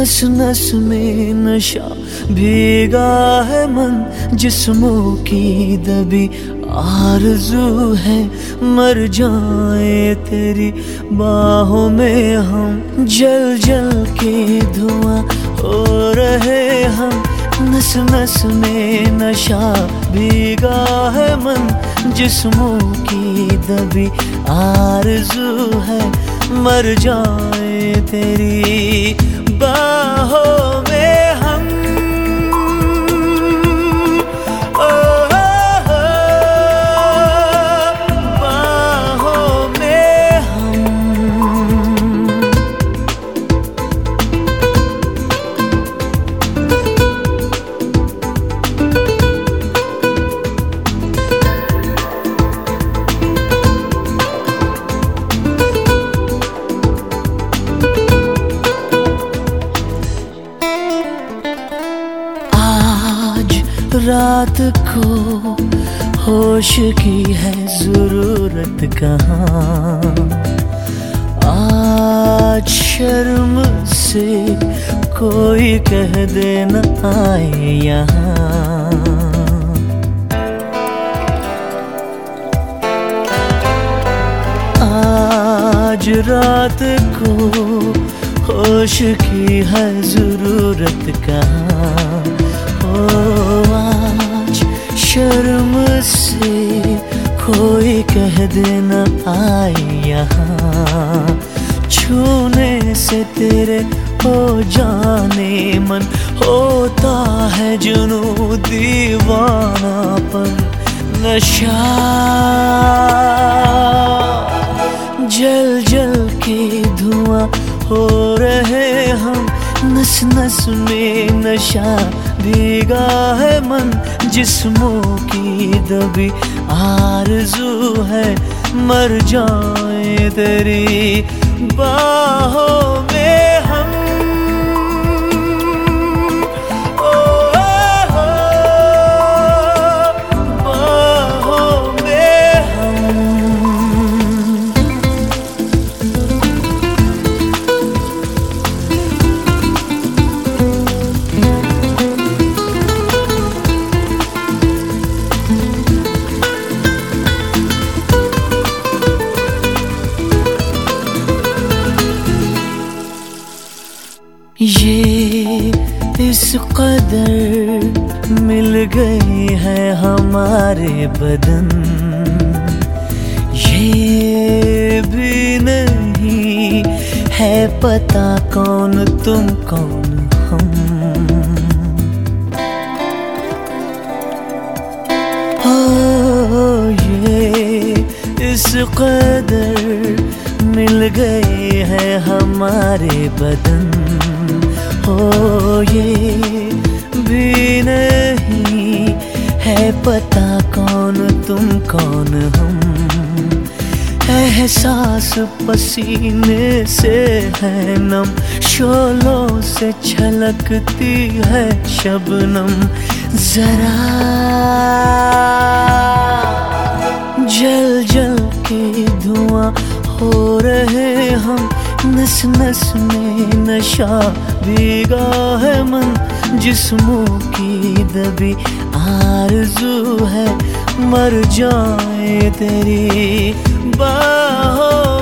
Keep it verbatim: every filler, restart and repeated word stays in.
नस नस में नशा भीगा है मन, जिस्मों की दबी आरज़ू है मर जाए तेरी बाहों में हम। जल जल के धुआं हो रहे हम, नस नस में नशा भीगा है मन, जिस्मों की दबी आरज़ू है मर जाए तेरी बाहों में हम। ओ, ओ, ओ बाहों में हम। रात को होश की है जरूरत कहाँ, आज शर्म से कोई कह दे न आए यहाँ। आज रात को होश की है जरूरत कहाँ, आज शर्म से कोई कह देना आए यहाँ। छूने से तेरे हो जाने मन होता है जुनू दीवानापन नशा। जल जल के धुआं हो रहे हम, नस नस में नशा भीगा है मन, जिस्मों की दबी आरज़ू है मर जाए तेरी बाहों में हम। ओ, ओ, ओ बाहों में हम। ये इस कदर मिल गए हैं हमारे बदन, ये भी नहीं है पता कौन तुम कौन हम। ओ ये इस कदर मिल गए हैं हमारे बदन, ओ ये भी नहीं है पता कौन तुम कौन हम। एहसास पसीने से है नम, शोलों से छलकती है शबनम जरा। जल जल के धुआं हो रहे हम, नस नस में नशा भीगा है मन, जिस्मों की दबी आरज़ू है मर जाए तेरी बाहों